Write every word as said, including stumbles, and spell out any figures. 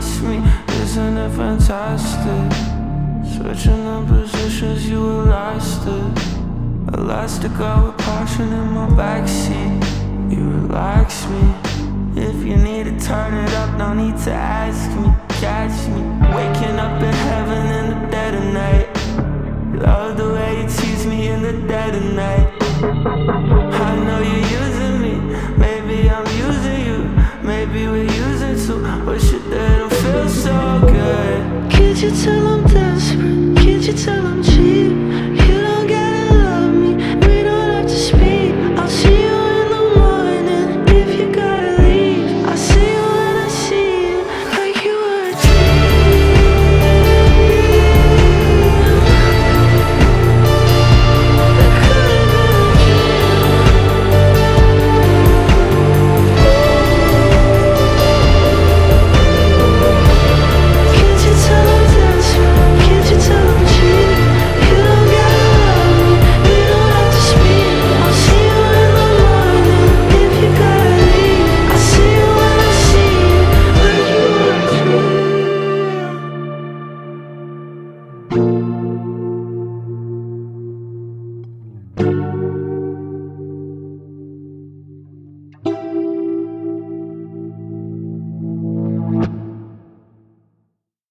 trust me, isn't it fantastic? Switching the positions, you were lost it. Elastic, I with caution in my backseat. You relax me. If you need to turn it up, no need to ask me. Catch me waking up in heaven in the dead of night. Love the way you tease me in the dead of night. I know you're using me, maybe I'm using you. Maybe we're using too, but shit that don't feel so good. Can't you tell I'm desperate? Can't you tell I'm cheap?